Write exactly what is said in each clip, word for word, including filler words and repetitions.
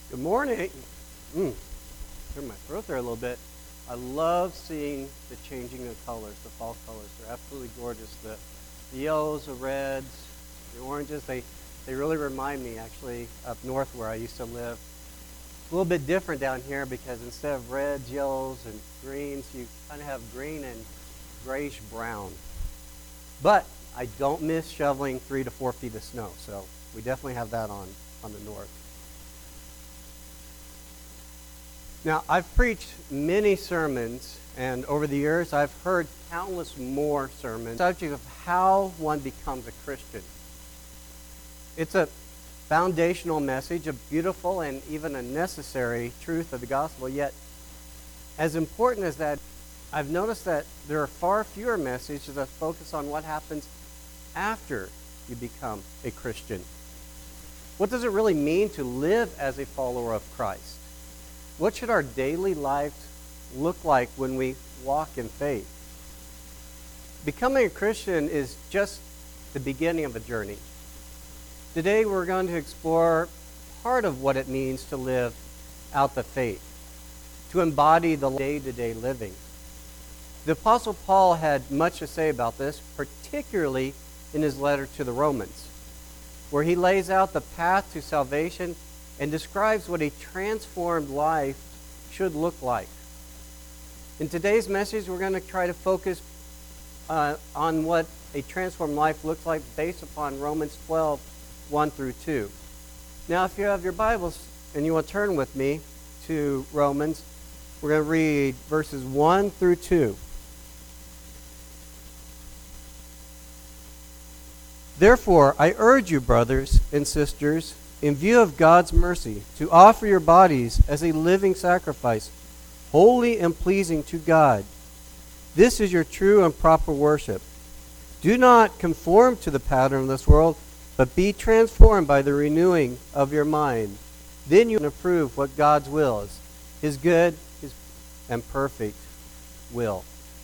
Good morning. Mm, clear my throat there a little bit. I love seeing the changing of colors, the fall colors. They're absolutely gorgeous. The, the yellows, the reds, the oranges, they, they really remind me, actually, up north where I used to live. A little bit different down here because instead of reds, yellows, and greens, you kind of have green and grayish brown. But I don't miss shoveling three to four feet of snow, so we definitely have that on, on the north. Now, I've preached many sermons, and over the years, I've heard countless more sermons. The subject of how one becomes a Christian. It's a foundational message, a beautiful and even a necessary truth of the gospel. Yet, as important as that, I've noticed that there are far fewer messages that focus on what happens after you become a Christian. What does it really mean to live as a follower of Christ? What should our daily lives look like when we walk in faith? Becoming a Christian is just the beginning of a journey. Today we're going to explore part of what it means to live out the faith, to embody the day-to-day living. The Apostle Paul had much to say about this, particularly in his letter to the Romans, where he lays out the path to salvation and describes what a transformed life should look like. In today's message, we're going to try to focus uh, on what a transformed life looks like based upon Romans twelve, one through two. Now, if you have your Bibles and you want to turn with me to Romans, we're going to read verses one through two. Therefore, I urge you, brothers and sisters, in view of God's mercy, to offer your bodies as a living sacrifice, holy and pleasing to God. This is your true and proper worship. Do not conform to the pattern of this world, but be transformed by the renewing of your mind. Then you can approve what God's will is, His good, His and perfect will.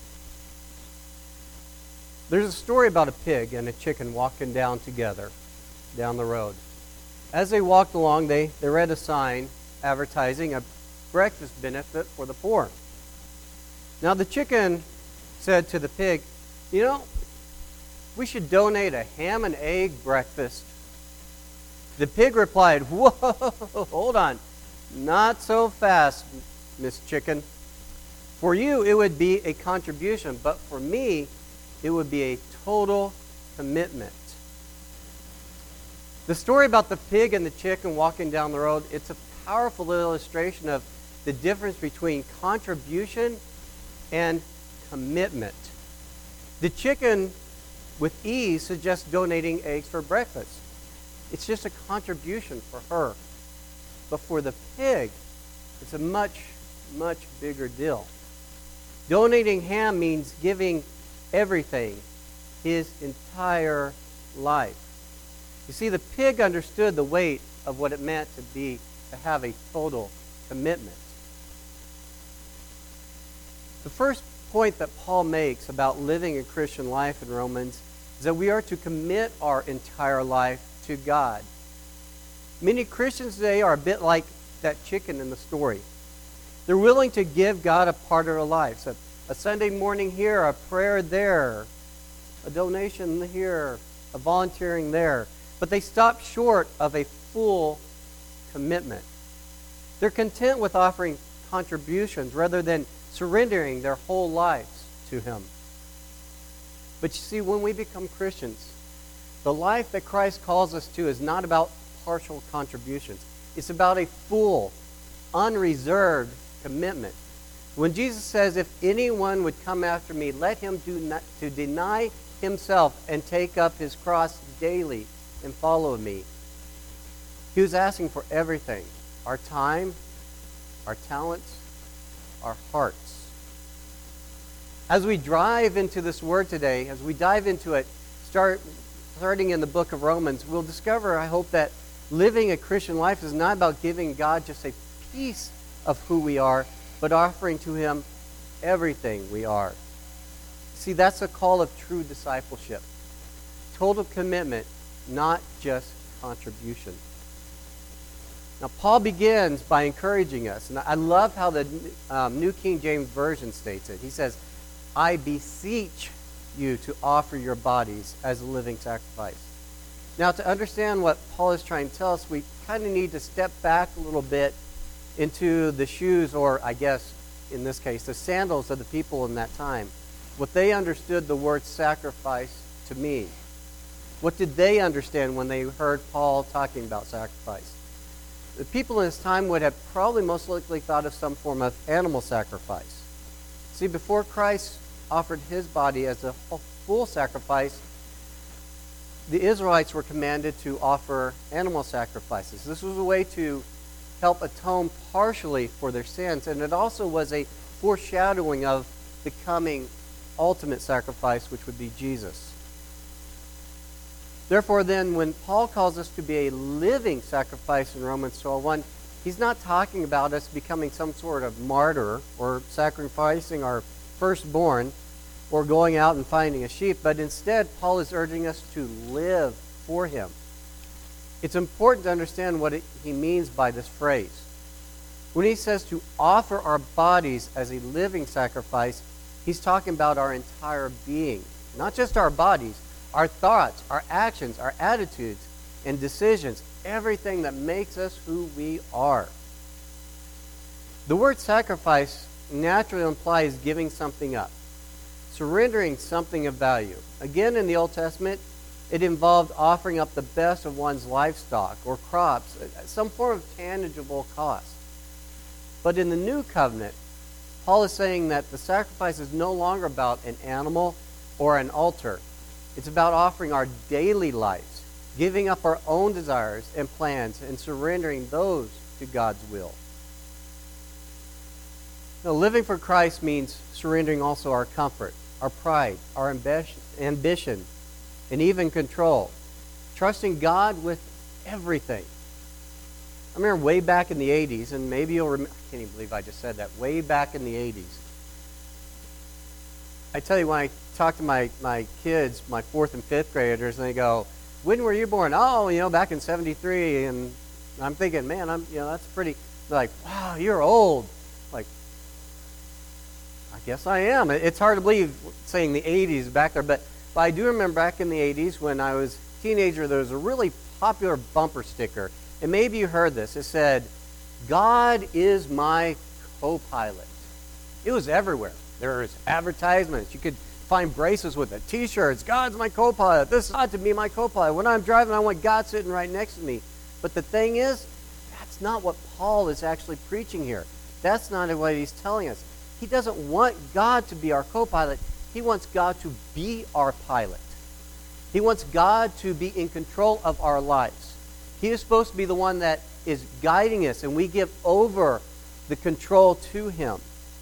There's a story about a pig and a chicken walking down together, down the road. As they walked along, they, they read a sign advertising a breakfast benefit for the poor. Now the chicken said to the pig, you know, we should donate a ham and egg breakfast. The pig replied, whoa, hold on. Not so fast, Miss Chicken. For you, it would be a contribution, but for me, it would be a total commitment. The story about the pig and the chicken walking down the road, it's a powerful illustration of the difference between contribution and commitment. The chicken, with ease, suggests donating eggs for breakfast. It's just a contribution for her. But for the pig, it's a much, much bigger deal. Donating ham means giving everything, his entire life. You see, the pig understood the weight of what it meant to be, to have a total commitment. The first point that Paul makes about living a Christian life in Romans is that we are to commit our entire life to God. Many Christians today are a bit like that chicken in the story. They're willing to give God a part of their lives. A, a Sunday morning here, a prayer there, a donation here, a volunteering there. But they stop short of a full commitment. They're content with offering contributions rather than surrendering their whole lives to Him. But you see, when we become Christians, the life that Christ calls us to is not about partial contributions. It's about a full, unreserved commitment. When Jesus says, if anyone would come after me, let him do not, to deny himself and take up his cross daily and follow me. He was asking for everything. Our time, our talents, our hearts. As we drive into this word today, as we dive into it, start starting in the book of Romans, we'll discover, I hope, that living a Christian life is not about giving God just a piece of who we are, but offering to Him everything we are. See, that's a call of true discipleship. Total commitment, not just contribution. Now, Paul begins by encouraging us, and I love how the um, New King James Version states it. He says, I beseech you to offer your bodies as a living sacrifice. Now, to understand what Paul is trying to tell us, we kind of need to step back a little bit into the shoes, or I guess in this case, the sandals of the people in that time. What they understood the word sacrifice to mean. What did they understand when they heard Paul talking about sacrifice? The people in his time would have probably most likely thought of some form of animal sacrifice. See, before Christ offered his body as a full sacrifice, the Israelites were commanded to offer animal sacrifices. This was a way to help atone partially for their sins, and it also was a foreshadowing of the coming ultimate sacrifice, which would be Jesus. Therefore, then, when Paul calls us to be a living sacrifice in Romans twelve one, he's not talking about us becoming some sort of martyr or sacrificing our firstborn or going out and finding a sheep, but instead, Paul is urging us to live for him. It's important to understand what it, he means by this phrase. When he says to offer our bodies as a living sacrifice, he's talking about our entire being, not just our bodies, our thoughts, our actions, our attitudes, and decisions, everything that makes us who we are. The word sacrifice naturally implies giving something up, surrendering something of value. Again, in the Old Testament, it involved offering up the best of one's livestock or crops, some form of tangible cost. But in the New Covenant, Paul is saying that the sacrifice is no longer about an animal or an altar. It's about offering our daily lives, giving up our own desires and plans, and surrendering those to God's will. Now, living for Christ means surrendering also our comfort, our pride, our ambition, and even control. Trusting God with everything. I remember way back in the eighties, and maybe you'll remember, I can't even believe I just said that, way back in the eighties. I tell you, when I talk to my, my kids, my fourth and fifth graders, and they go, when were you born? Oh, you know, back in seventy-three. And I'm thinking, man, I'm, you know, that's pretty, they're like, wow, you're old. Like, I guess I am. It's hard to believe saying the eighties back there, but, but I do remember back in the eighties when I was a teenager, there was a really popular bumper sticker. And maybe you heard this. It said, God is my co-pilot. It was everywhere. There was advertisements. You could find bracelets with it, T-shirts. God's my co-pilot. This is God to be my co-pilot. When I'm driving, I want God sitting right next to me. But the thing is, that's not what Paul is actually preaching here. That's not what he's telling us. He doesn't want God to be our co-pilot. He wants God to be our pilot. He wants God to be in control of our lives. He is supposed to be the one that is guiding us, and we give over the control to him.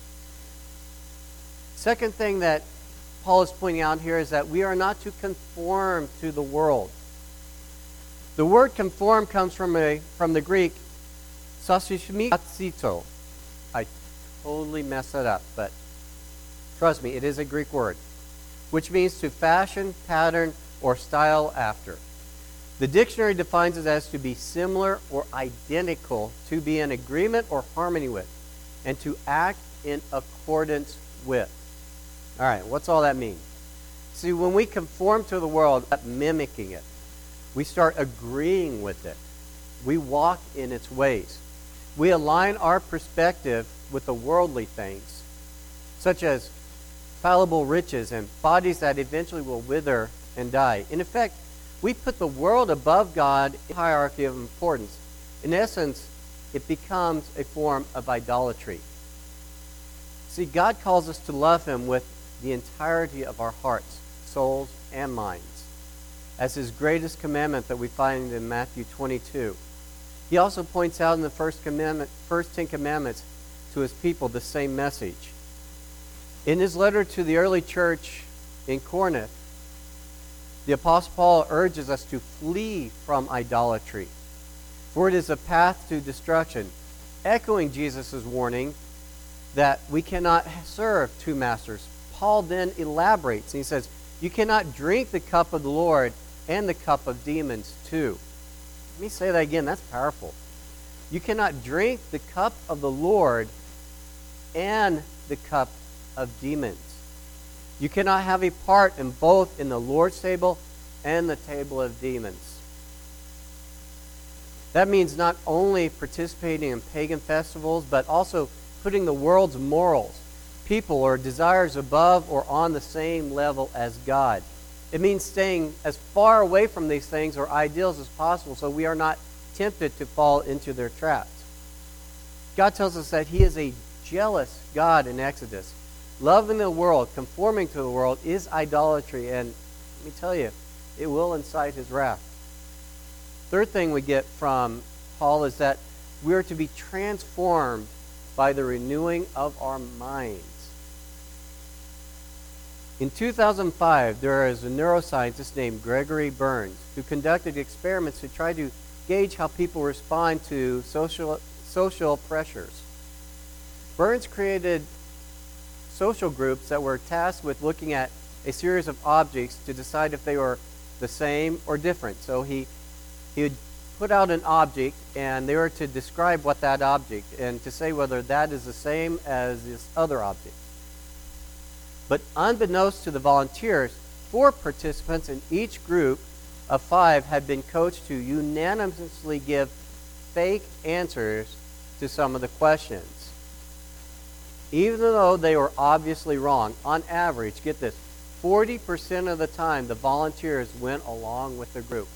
Second thing that Paul is pointing out here is that we are not to conform to the world. The word conform comes from a from the Greek sasishmikatsito. I totally messed that up, but trust me, it is a Greek word, which means to fashion, pattern, or style after. The dictionary defines it as to be similar or identical, to be in agreement or harmony with, and to act in accordance with. All right, what's all that mean? See, when we conform to the world, mimicking it, we start agreeing with it. We walk in its ways. We align our perspective with the worldly things, such as fallible riches and bodies that eventually will wither and die. In effect, we put the world above God in hierarchy of importance. In essence, it becomes a form of idolatry. See, God calls us to love him with the entirety of our hearts, souls, and minds, as his greatest commandment that we find in Matthew twenty-two. He also points out in the first commandment, first Ten Commandments to his people the same message. In his letter to the early church in Corinth, the Apostle Paul urges us to flee from idolatry, for it is a path to destruction, echoing Jesus' warning that we cannot serve two masters. Paul then elaborates, and he says, you cannot drink the cup of the Lord and the cup of demons too. Let me say that again. That's powerful. You cannot drink the cup of the Lord and the cup of demons. You cannot have a part in both in the Lord's table and the table of demons. That means not only participating in pagan festivals, but also putting the world's morals, people, or desires above or on the same level as God. It means staying as far away from these things or ideals as possible so we are not tempted to fall into their traps. God tells us that He is a jealous God in Exodus. Loving the world, conforming to the world, is idolatry, and let me tell you, it will incite His wrath. Third thing we get from Paul is that we are to be transformed by the renewing of our minds. In two thousand five, there is a neuroscientist named Gregory Burns who conducted experiments to try to gauge how people respond to social, social pressures. Burns created social groups that were tasked with looking at a series of objects to decide if they were the same or different. So he, he would put out an object, and they were to describe what that object, and to say whether that is the same as this other object. But unbeknownst to the volunteers, four participants in each group of five had been coached to unanimously give fake answers to some of the questions. Even though they were obviously wrong, on average, get this, forty percent of the time the volunteers went along with the group.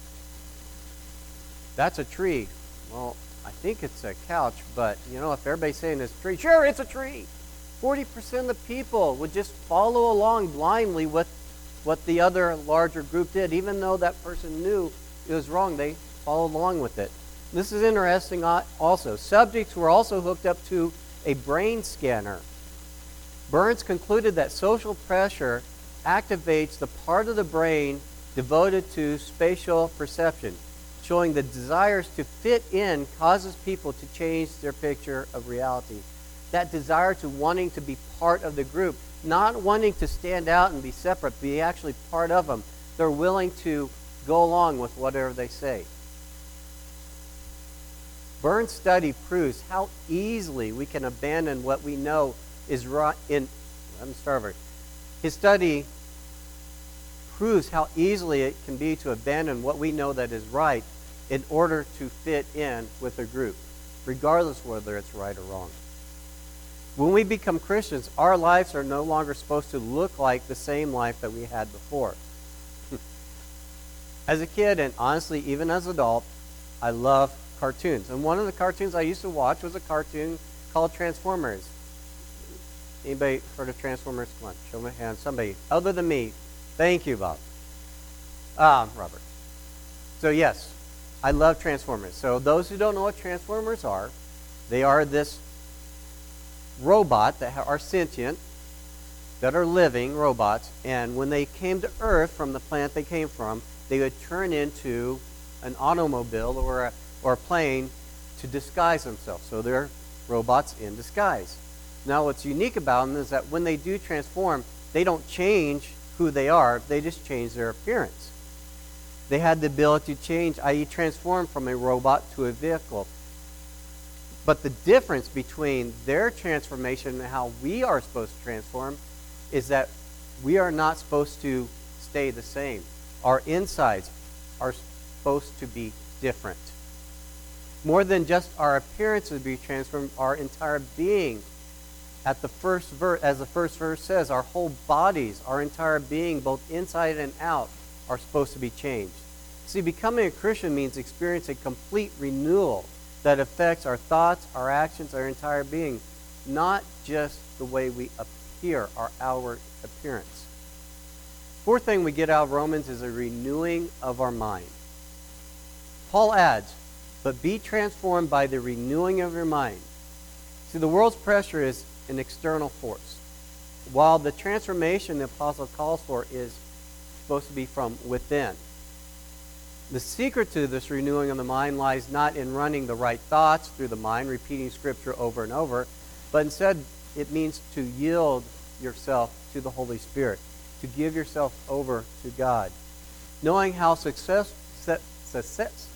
That's a tree. Well, I think it's a couch, but you know, if everybody's saying it's a tree, sure, it's a tree. forty percent of the people would just follow along blindly with what the other larger group did. Even though that person knew it was wrong, they followed along with it. This is interesting also. Subjects were also hooked up to a brain scanner. Burns concluded that social pressure activates the part of the brain devoted to spatial perception, showing the desires to fit in causes people to change their picture of reality. That desire to wanting to be part of the group, not wanting to stand out and be separate, be actually part of them. They're willing to go along with whatever they say. Burns' study proves how easily we can abandon what we know is right. In, let me start over. His study proves how easily it can be to abandon what we know that is right in order to fit in with a group, regardless whether it's right or wrong. When we become Christians, our lives are no longer supposed to look like the same life that we had before. As a kid, and honestly, even as an adult, I love cartoons. And one of the cartoons I used to watch was a cartoon called Transformers. Anybody heard of Transformers? Come on, show my hand. Somebody other than me. Thank you, Bob. Um, Robert. So yes, I love Transformers. So those who don't know what Transformers are, they are this robot that are sentient, that are living robots, and when they came to Earth from the planet they came from, they would turn into an automobile or a, or a plane to disguise themselves. So they're robots in disguise. Now what's unique about them is that when they do transform, they don't change who they are, they just change their appearance. They had the ability to change, that is transform from a robot to a vehicle. But the difference between their transformation and how we are supposed to transform is that we are not supposed to stay the same. Our insides are supposed to be different. More than just our appearance would be transformed, our entire being. At the first verse, as the first verse says, our whole bodies, our entire being, both inside and out, are supposed to be changed. See, becoming a Christian means experiencing complete renewal that affects our thoughts, our actions, our entire being, not just the way we appear, our outward appearance. Fourth thing we get out of Romans is a renewing of our mind. Paul adds, but be transformed by the renewing of your mind. See, the world's pressure is an external force, while the transformation the apostle calls for is supposed to be from within. The secret to this renewing of the mind lies not in running the right thoughts through the mind, repeating Scripture over and over, but instead it means to yield yourself to the Holy Spirit, to give yourself over to God. Knowing how success, success,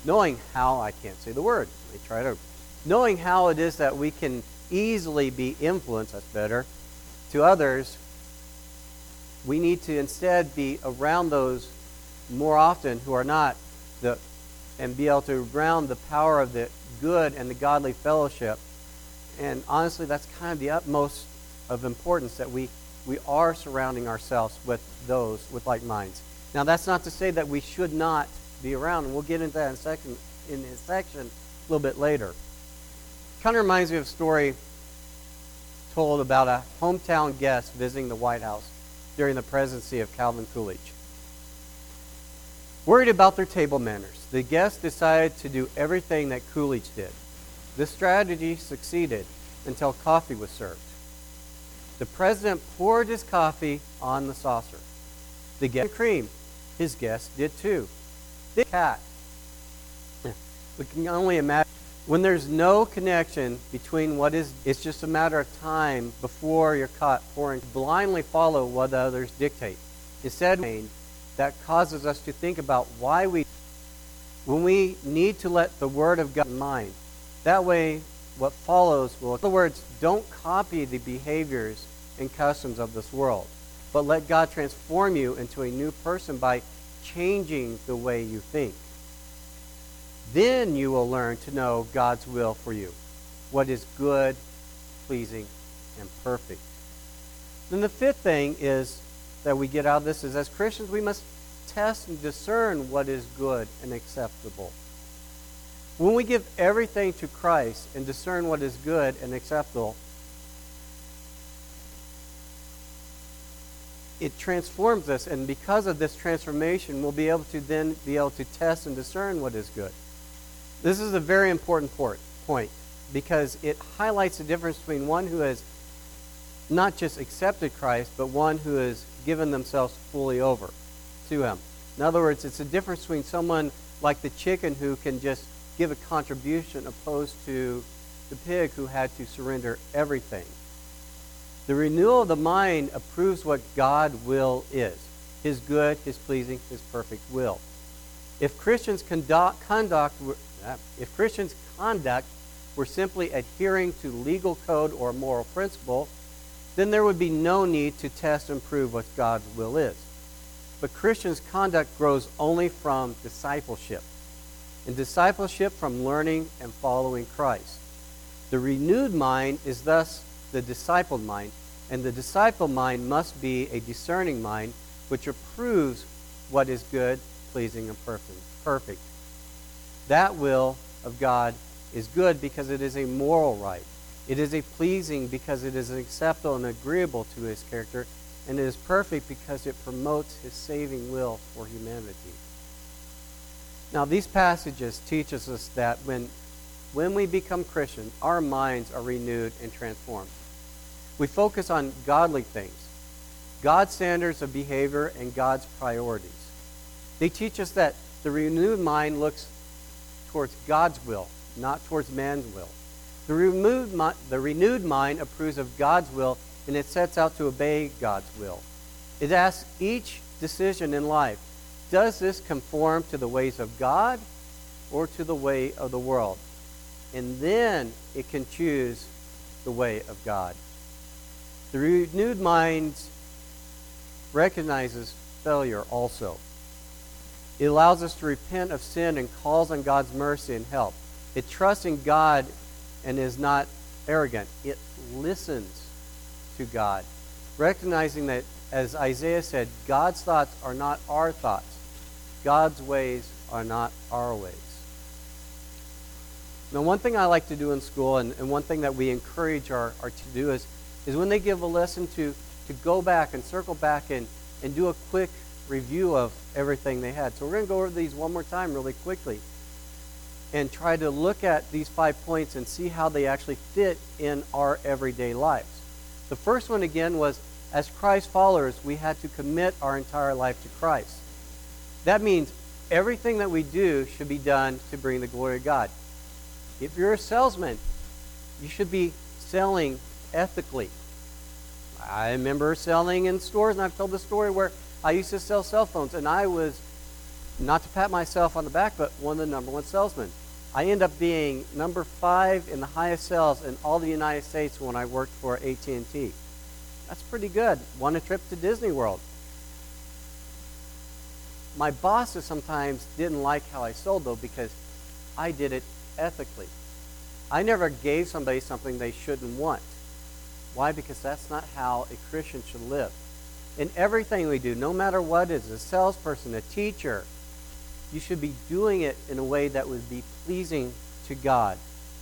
knowing how, I can't say the word, let me try to, knowing how it is that we can easily be influenced, that's better, to others, we need to instead be around those more often who are not, the, and be able to ground the power of the good and the godly fellowship. And honestly, that's kind of the utmost of importance, that we, we are surrounding ourselves with those with like minds. Now, that's not to say that we should not be around, and we'll get into that in a second, in his section a little bit later. Kind of reminds me of a story told about a hometown guest visiting the White House during the presidency of Calvin Coolidge. Worried about their table manners, the guests decided to do everything that Coolidge did. This strategy succeeded until coffee was served. The president poured his coffee on the saucer. The guest cream. His guests did too. The cat. We can only imagine. When there's no connection between what is, it's just a matter of time before you're caught pouring. Blindly follow what others dictate. Instead, that causes us to think about why we, when we need to let the Word of God in mind. That way, what follows will, in other words, don't copy the behaviors and customs of this world, but let God transform you into a new person by changing the way you think. Then you will learn to know God's will for you, what is good, pleasing, and perfect. Then the fifth thing is that we get out of this is, as Christians, we must test and discern what is good and acceptable. When we give everything to Christ and discern what is good and acceptable, it transforms us, and because of this transformation, we'll be able to then be able to test and discern what is good. This is a very important port, point because it highlights the difference between one who has not just accepted Christ, but one who has given themselves fully over to Him. In other words, it's a difference between someone like the chicken who can just give a contribution opposed to the pig who had to surrender everything. The renewal of the mind approves what God's will is, His good, His pleasing, His perfect will. If Christians conduct, conduct if Christians' conduct were simply adhering to legal code or moral principle, then there would be no need to test and prove what God's will is. But Christians' conduct grows only from discipleship, and discipleship from learning and following Christ. The renewed mind is thus the discipled mind, and the discipled mind must be a discerning mind which approves what is good, pleasing, and perfect. That will of God is good because it is a moral right. It is a pleasing because it is acceptable and agreeable to His character, and it is perfect because it promotes His saving will for humanity. Now, these passages teach us that when, when we become Christians, our minds are renewed and transformed. We focus on godly things, God's standards of behavior, and God's priorities. They teach us that the renewed mind looks towards God's will, not towards man's will. The renewed, the renewed mind approves of God's will, and it sets out to obey God's will. It asks each decision in life, does this conform to the ways of God or to the way of the world? And then it can choose the way of God. The renewed mind recognizes failure also. It allows us to repent of sin and calls on God's mercy and help. It trusts in God and is not arrogant. It listens to God, recognizing that, as Isaiah said, God's thoughts are not our thoughts. God's ways are not our ways. Now, one thing I like to do in school, and, and one thing that we encourage our, our to do is, is when they give a lesson to, to go back and circle back and, and do a quick review of everything they had. So we're going to go over these one more time really quickly and try to look at these five points and see how they actually fit in our everyday lives. The first one, again, was as Christ followers, we had to commit our entire life to Christ. That means everything that we do should be done to bring the glory of God. If you're a salesman, you should be selling ethically. I remember selling in stores, and I've told the story where I used to sell cell phones, and I was not to pat myself on the back, but one of the number one salesmen. I end up being number five in the highest sales in all the United States when I worked for A T and T. That's pretty good. Won a trip to Disney World. My bosses sometimes didn't like how I sold, though, because I did it ethically. I never gave somebody something they shouldn't want. Why? Because that's not how a Christian should live. In everything we do, no matter what it is, a salesperson, a teacher, you should be doing it in a way that would be pleasing to God.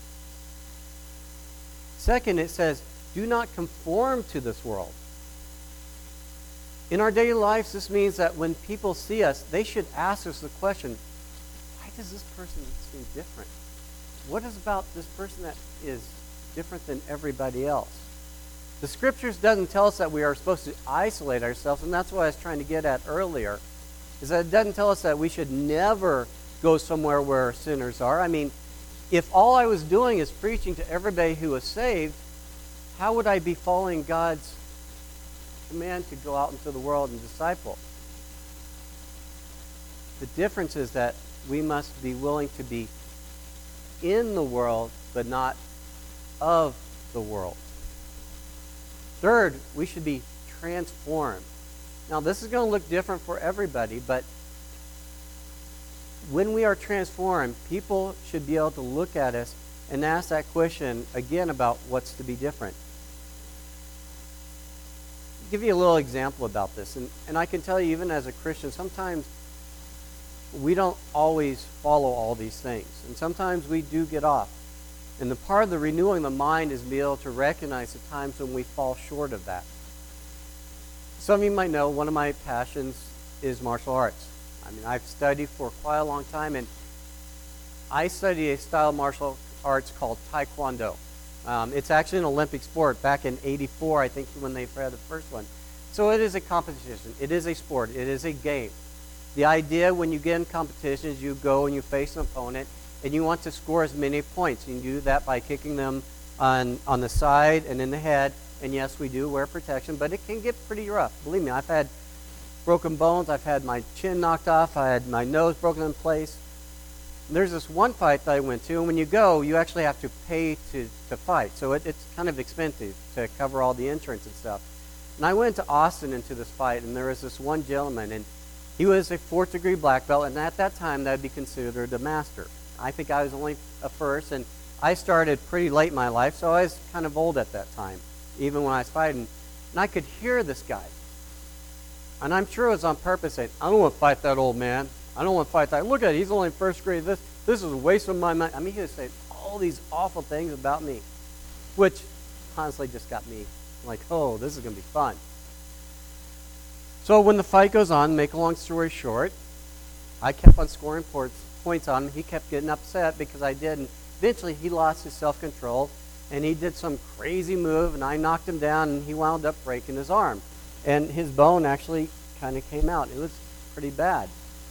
Second, it says, do not conform to this world. In our daily lives, this means that when people see us, they should ask us the question, why does this person seem different? What is about this person that is different than everybody else? The Scriptures doesn't tell us that we are supposed to isolate ourselves, and that's what I was trying to get at earlier, is that it doesn't tell us that we should never go somewhere where sinners are. I mean, if all I was doing is preaching to everybody who was saved, how would I be following God's command to go out into the world and disciple? The difference is that we must be willing to be in the world, but not of the world. Third, we should be transformed. Now, this is going to look different for everybody, but when we are transformed, people should be able to look at us and ask that question again about what's to be different. I'll give you a little example about this, and, and I can tell you, even as a Christian, sometimes we don't always follow all these things, and sometimes we do get off. And the part of the renewing the mind is to be able to recognize the times when we fall short of that. Some of you might know one of my passions is martial arts. I mean, I've studied for quite a long time, and I study a style of martial arts called Taekwondo. Um, it's actually an Olympic sport. Back in eighty-four, I think, when they had the first one. So it is a competition. It is a sport. It is a game. The idea when you get in competition is you go and you face an opponent, and you want to score as many points. You can do that by kicking them on, on the side and in the head. And yes, we do wear protection, but it can get pretty rough. Believe me, I've had broken bones. I've had my chin knocked off. I had my nose broken in place. And there's this one fight that I went to, and when you go, you actually have to pay to, to fight. So it, it's kind of expensive to cover all the insurance and stuff. And I went to Austin into this fight, and there was this one gentleman, and he was a fourth degree black belt, and at that time, that would be considered a master. I think I was only a first, and I started pretty late in my life, so I was kind of old at that time, even when I was fighting. And I could hear this guy. And I'm sure it was on purpose saying, I don't want to fight that old man. I don't want to fight that. Look at it, he's only in first grade. This, this is a waste of my money. I mean, he was saying all these awful things about me, which honestly just got me like, oh, this is going to be fun. So when the fight goes on, make a long story short, I kept on scoring points. points on him. He kept getting upset because I did, and eventually he lost his self-control, and he did some crazy move, and I knocked him down, and he wound up breaking his arm, and his bone actually kind of came out. It was pretty bad.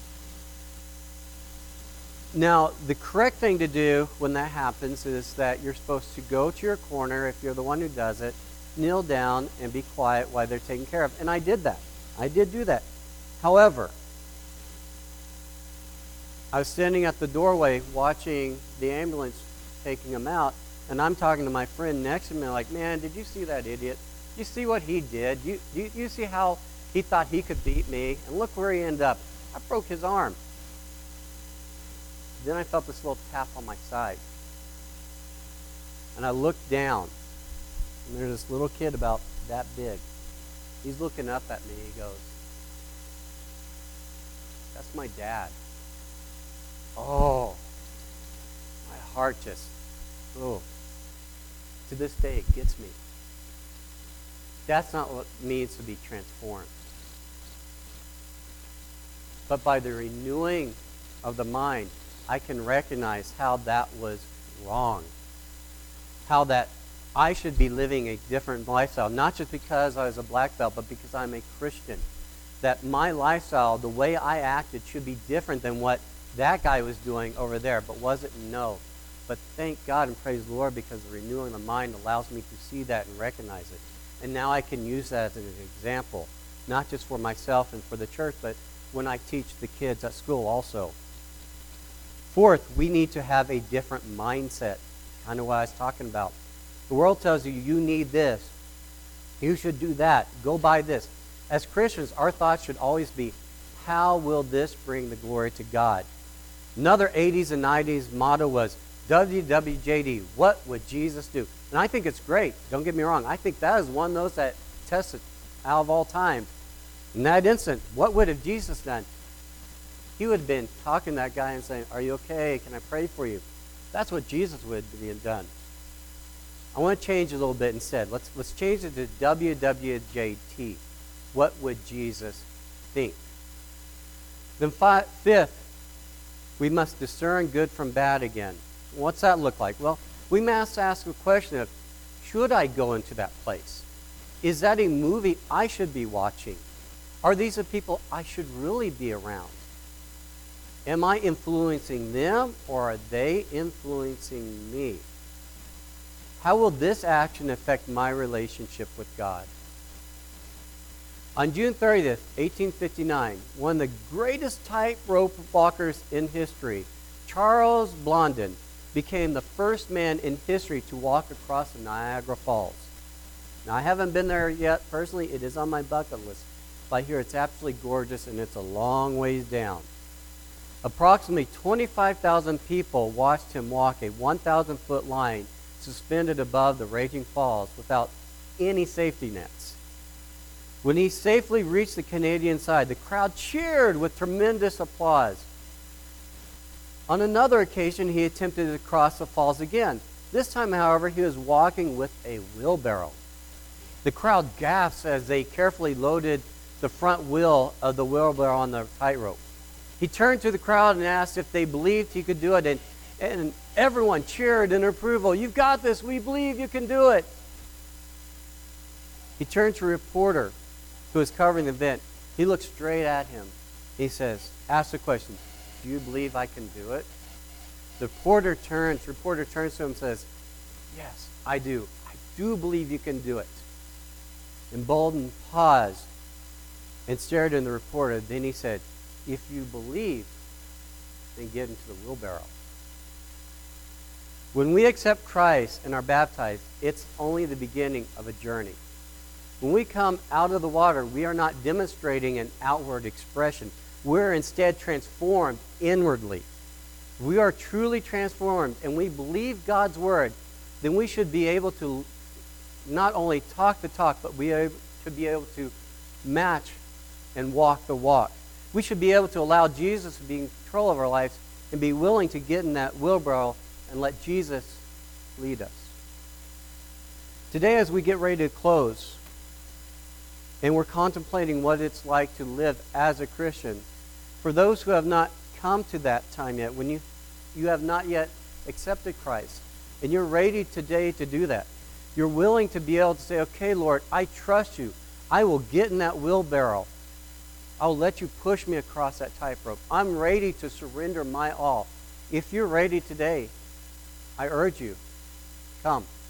Now, the correct thing to do when that happens is that you're supposed to go to your corner, if you're the one who does it, kneel down and be quiet while they're taken care of, and I did that. I did do that. However, I was standing at the doorway watching the ambulance taking him out, and I'm talking to my friend next to me like, man, did you see that idiot? You see what he did? You, you, you see how he thought he could beat me? And look where he ended up. I broke his arm. Then I felt this little tap on my side. And I looked down, and there's this little kid about that big. He's looking up at me. He goes, that's my dad. Oh, my heart just, oh, to this day it gets me. That's not what it means to be transformed. But by the renewing of the mind, I can recognize how that was wrong. How that I should be living a different lifestyle, not just because I was a black belt, but because I'm a Christian. That my lifestyle, the way I acted, should be different than what that guy was doing over there. But was it? No. But thank God and praise the Lord, because the renewing of the mind allows me to see that and recognize it. And now I can use that as an example, not just for myself and for the church, but when I teach the kids at school also. Fourth, we need to have a different mindset. Kind of what I was talking about. The world tells you, you need this. You should do that. Go buy this. As Christians, our thoughts should always be, how will this bring the glory to God? Another eighties and nineties motto was, W W J D, what would Jesus do? And I think it's great. Don't get me wrong. I think that is one of those that tests it out of all time. In that instant, what would have Jesus done? He would have been talking to that guy and saying, are you okay? Can I pray for you? That's what Jesus would have done. I want to change a little bit instead. Let's, let's change it to W W J T. What would Jesus think? Then fi- fifth, we must discern good from bad again. What's that look like? Well, we must ask a question of, should I go into that place? Is that a movie I should be watching? Are these the people I should really be around? Am I influencing them, or are they influencing me? How will this action affect my relationship with God? On June thirtieth, eighteen fifty-nine, one of the greatest tightrope walkers in history, Charles Blondin, became the first man in history to walk across the Niagara Falls. Now, I haven't been there yet personally. It is on my bucket list. But I hear it's absolutely gorgeous, and it's a long ways down. Approximately twenty-five thousand people watched him walk a one thousand foot line suspended above the raging falls without any safety nets. When he safely reached the Canadian side, the crowd cheered with tremendous applause. On another occasion, he attempted to cross the falls again. This time, however, he was walking with a wheelbarrow. The crowd gasped as they carefully loaded the front wheel of the wheelbarrow on the tightrope. He turned to the crowd and asked if they believed he could do it, and, and everyone cheered in approval. You've got this. We believe you can do it. He turned to a reporter who was covering the event. He looked straight at him. He says, ask the question, do you believe I can do it? The reporter turns, the reporter turns to him and says, yes, I do. I do believe you can do it. Emboldened, paused and stared at the reporter. Then he said, if you believe, then get into the wheelbarrow. When we accept Christ and are baptized, it's only the beginning of a journey. When we come out of the water, we are not demonstrating an outward expression. We're instead transformed inwardly. If we are truly transformed and we believe God's word, then we should be able to not only talk the talk, but we should be able to match and walk the walk. We should be able to allow Jesus to be in control of our lives and be willing to get in that wheelbarrow and let Jesus lead us. Today, as we get ready to close, and we're contemplating what it's like to live as a Christian, for those who have not come to that time yet, when you, you have not yet accepted Christ, and you're ready today to do that, you're willing to be able to say, okay, Lord, I trust you. I will get in that wheelbarrow. I'll let you push me across that tightrope. I'm ready to surrender my all. If you're ready today, I urge you, come.